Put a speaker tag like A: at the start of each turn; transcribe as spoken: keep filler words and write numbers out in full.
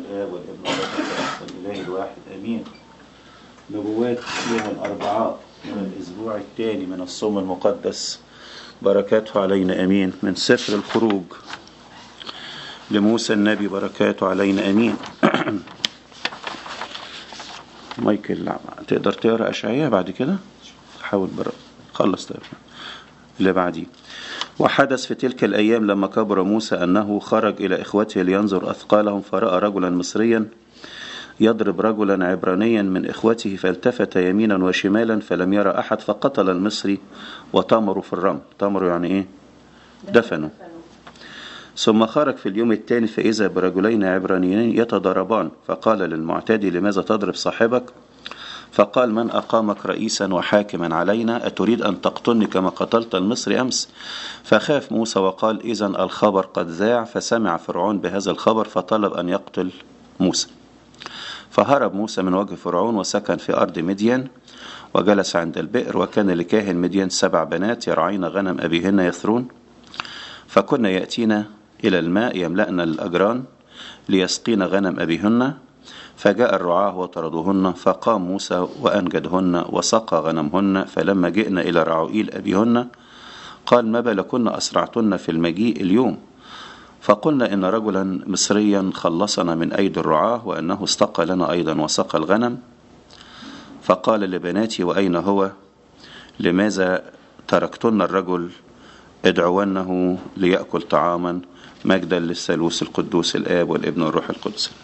A: الآب والابن والروح الإله الواحد آمين. نبوات يوم الأربعاء من الأسبوع الثاني من الصوم المقدس، بركاته علينا آمين. من سفر الخروج لموسى النبي، بركاته علينا آمين. مايكل تقدر تقرأ أشعياء بعد كده؟ حاول برا خلص تقرأ اللي بعديه. وحدث في تلك الأيام لما كبر موسى أنه خرج إلى إخوته لينظر أثقالهم، فرأى رجلا مصريا يضرب رجلا عبرانيا من إخوته، فالتفت يمينا وشمالا فلم يرى أحد، فقتل المصري وطمروا في الرمل. طمروا يعني إيه؟ دفنوا. ثم خرج في اليوم الثاني فإذا برجلين عبرانيين يتضاربان، فقال للمعتدي لماذا تضرب صاحبك؟ فقال من أقامك رئيسا وحاكما علينا؟ أتريد أن تقتلني كما قتلت المصري أمس؟ فخاف موسى وقال إذن الخبر قد ذاع. فسمع فرعون بهذا الخبر فطلب أن يقتل موسى. فهرب موسى من وجه فرعون وسكن في أرض مدين وجلس عند البئر. وكان لكاهن مدين سبع بنات يرعين غنم أبيهن يثرون، فكنا يأتينا إلى الماء يملأن الأجران ليسقين غنم أبيهن. فجاء الرعاة وطردوهن، فقام موسى وأنجدهن وسقى غنمهن. فلما جئنا إلى رعوئيل أبيهن قال ما بالكن أسرعتن في المجيء اليوم؟ فقلنا إن رجلا مصريا خلصنا من أيدي الرعاة، وأنه استقى لنا أيضا وسقى الغنم. فقال لبناتي وأين هو؟ لماذا تركتن الرجل؟ ادعونه ليأكل طعاما. مجدا للثالوث القدوس الآب والابن والروح القدس.